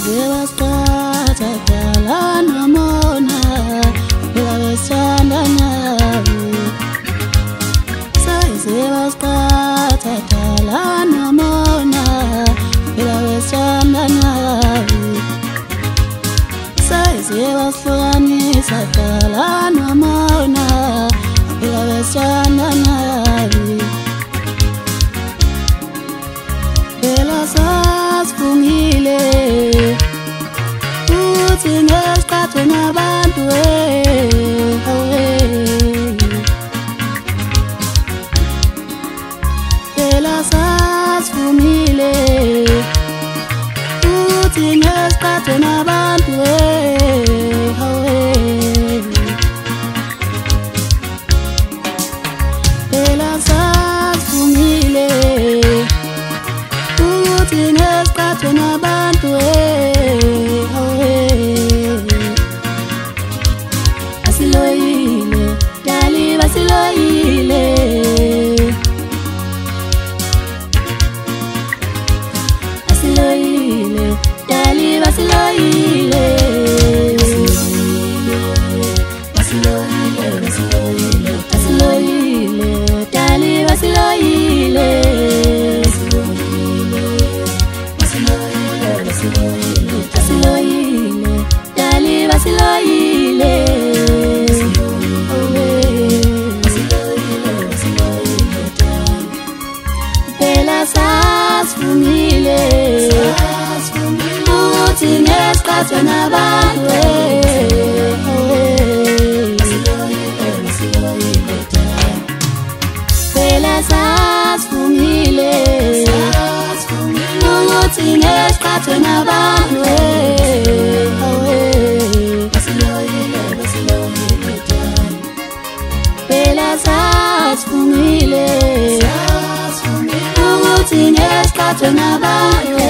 Sayizewasithatha dala nomona phela besithanda nawe. Sayizewasithatha dala nomona phela besithanda nawe. Sayizewasihlukanisa dala nomona phela besithanda nawe. Phela sasifungile futhi ngesikhathi nabantu phela sasifungile futhi ngesikhathi nabantu phela sasifungile ngesikhathi nabantu asiloyile dali basiloyile asiloyile dali basiloyile basiloyile basiloyile asiloyile dali basiloyile asiloyile dali basiloyile phela sasifungile futhi ngesikhathi nabantu phela sasifungile futhi ngesikhathi nabantu phela sasifungile futhi ngesikhathi nabantu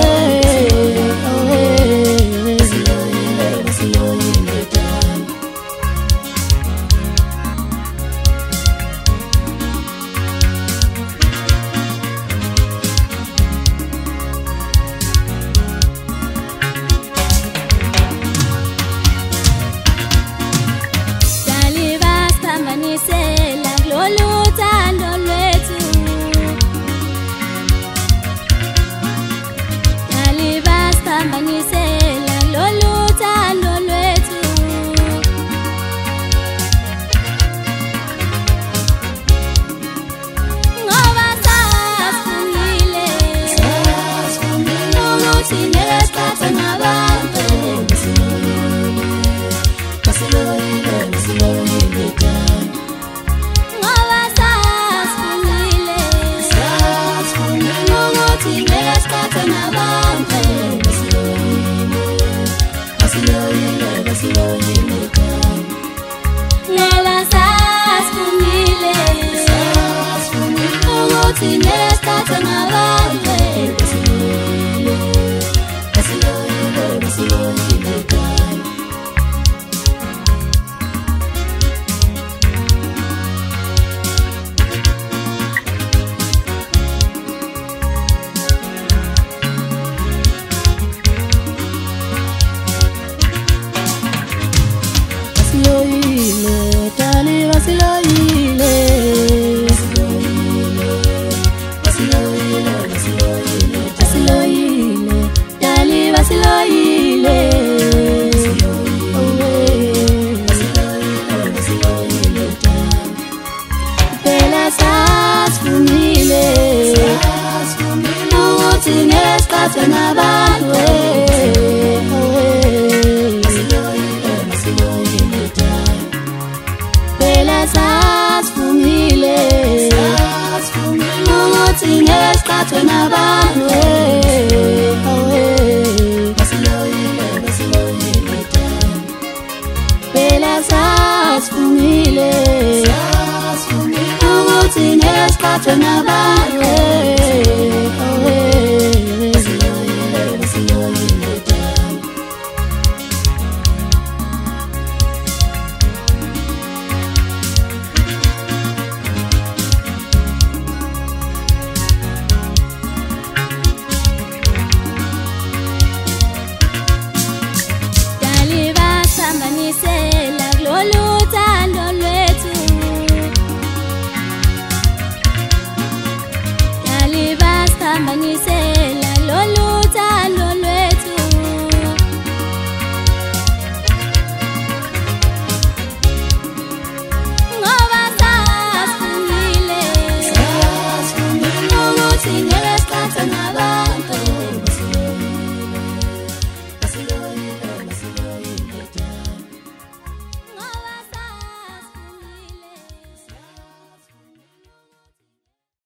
sihlanganise